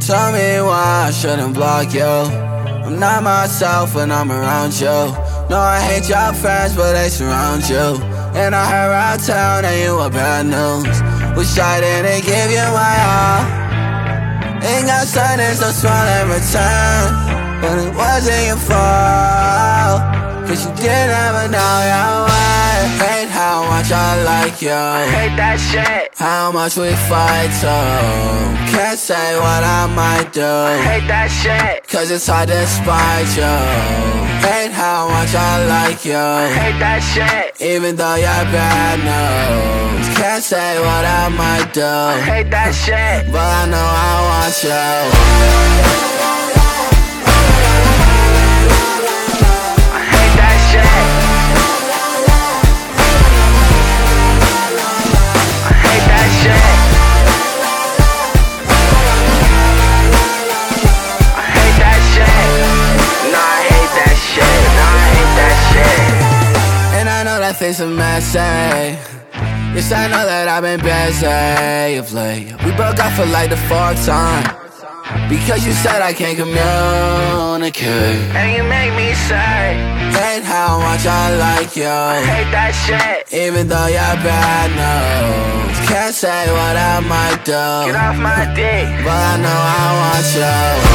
Tell me why I shouldn't block you. I'm not myself when I'm around you. No, I hate your friends, but they surround you. And I heard around town that you were bad news. Wish I didn't give you my all. Ain't got sadness, no smile in return. But it wasn't your fault, 'cause you didn't ever know your way. Hate how much I like you. I hate that shit. How much we fight too. Can't say what I might do. I hate that shit. 'Cause it's hard to spite you. Hate how much I like you. I hate that shit. Even though you're bad news. Can't say what I might do. I hate that shit. But I know I want you. Things a messy. Yes, I know that I've been busy of late. We broke up for like the 4th time, because you said I can't communicate. And you make me say, hate how much I like you. I hate that shit. Even though you're bad news. Can't say what I might do. Get off my dick. But I know I want you.